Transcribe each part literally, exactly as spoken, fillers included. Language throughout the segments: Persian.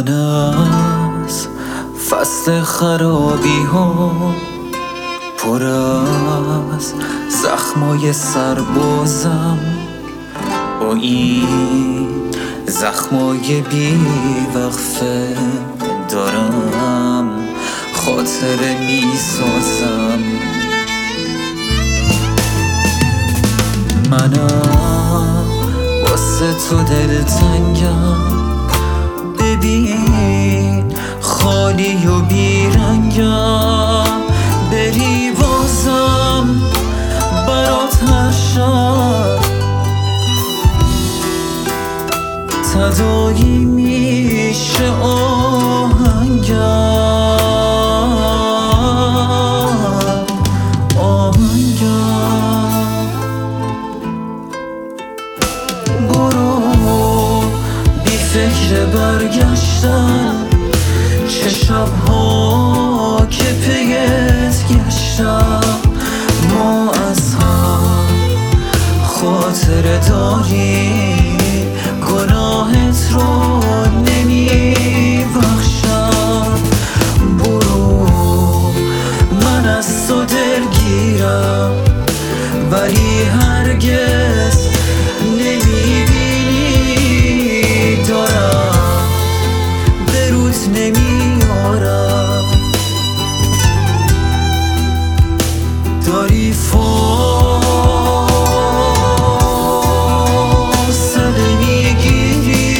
من از فصل خرابی ها پر از زخمای سربازم، با این زخمای بی وقفه دارم خاطره می سازم. منم واسه تو دلتنگم، ببین خالی و بیرنگم، بری بازم برات هر شب تدایی میشه آهنگم آهنگم. برو بی فکر برگشتن، چه شبها که پیت گشتم، ما از هم خاطره داریم، گناهت رو نمی بخشم. برو من از تو دلگیرم، ولی هرگز نمی بینی دارم به روز نمیارم. داری فاصله میگیری،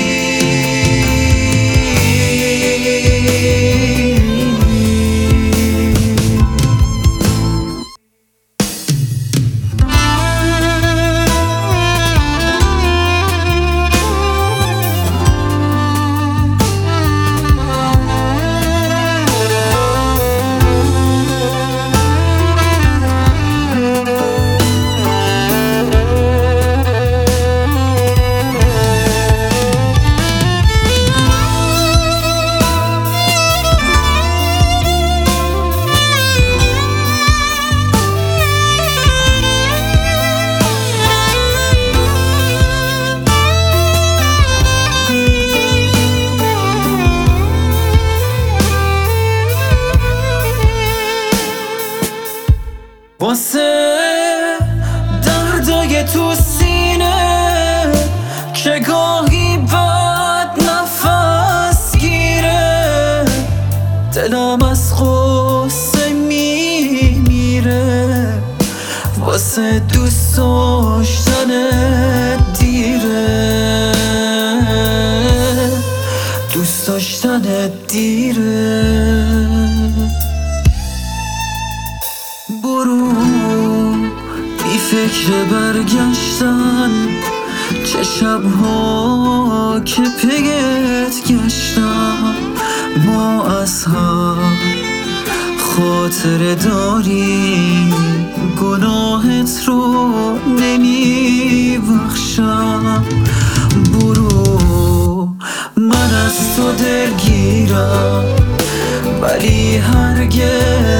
واسه دردای تو سینه که گاهی بد نفس گیره، دلم از غصه میمیره، واسه دوست داشتنت دیره، دوست داشتنت دیره. برو بی فکر برگشتن، چه شبها که پیت گشتم، ما از هم خاطره داریم، گناهت رو نمی بخشم. برو من از تو دلگیرم، ولی هرگز